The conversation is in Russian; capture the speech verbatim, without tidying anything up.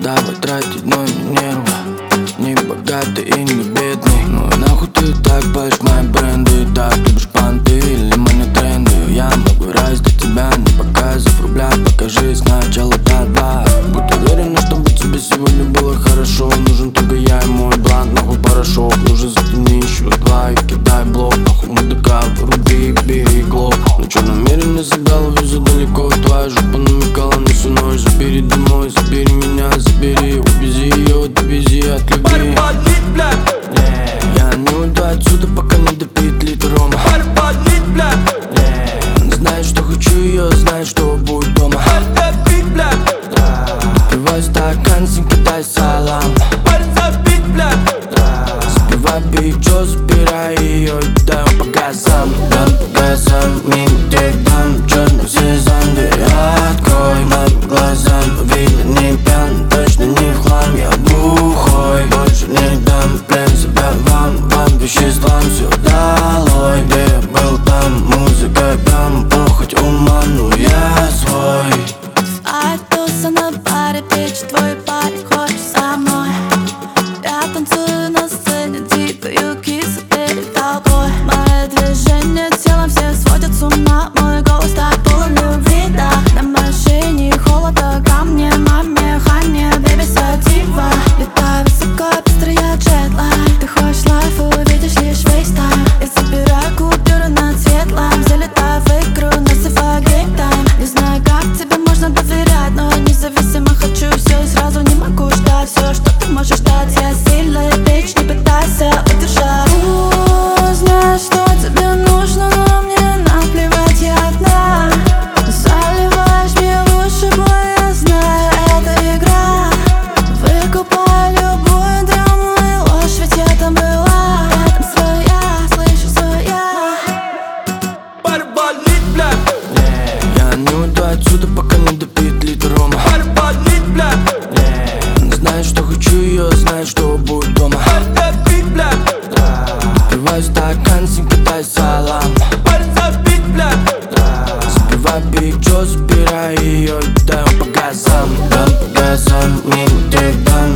давай тратить, но не нервы. Не богатый и не бедный. Ну и нахуй ты так палишь мои бренды. Так любишь понты или мои тренды. Я могу раздать тебя, не показав рубля. Покажи сначала до-два. Будь уверена, чтобы тебе сегодня было хорошо. Нужен только я и мой бланк, нахуй порошок. Нужен затемни еще два и кидай блок. Нахуй мудака, вруби, бери глок. Ну чё, намеренно забрал, везу далеко. Твоя жопа намекала на всю ночь. Забери домой, забери меня, забери. Увези ее, довези от любви. Я не уйду отсюда, пока не допит литр рома. Она знает, что хочу ее, знает, что будет дома. Допивай стакан, синька, дай салам. Забивай бит, чё, забирай ее, дай по газам. Дам по газам, мимо тех дам. Черный сезон, дверь открой. Моим глазам видно, не пьян, точно не в хлам. Я бухой, больше не дам плен себя вам. Вам веществам все долой. Где я был там, музыка там. Похоть уману, я свой. Айдуса на баре, печь твой парень хочет со мной. Я танцую на сцене, дикую кису перед толпой. Мои движения телом все сводят с ума. Мой голос так полон любви, да. На машине холода, камни, маме, хане, бэби, сатива. Летаю высоко, быстрая джетлайк. Ты хочешь лайф, увидишь лишь фейстайм. Я забираю купюры над светлым. Залетаю в игру, насыпаю геймтайм. Не знаю, как тебе можно доверять, но независимо хочу все и сразу не могу ждать. Все, что ты можешь дать, я сильная бич, не пытайся удержать. Знаешь, что тебе нужно, но мне наплевать, я одна. Заливаешь мне в уши, бой, я знаю, это игра. Выкупай любую драму и ложь, ведь я там была. Я там своя, слышу своя. Я не уйду отсюда, пока не допит литр рома. Она знает, что хочу ее, знает, что будет дома. Допивай стакан, синька, дай салам. Забивай бит, чё, забирай ее, дай по газам. Дам по газам, мимо тех дам.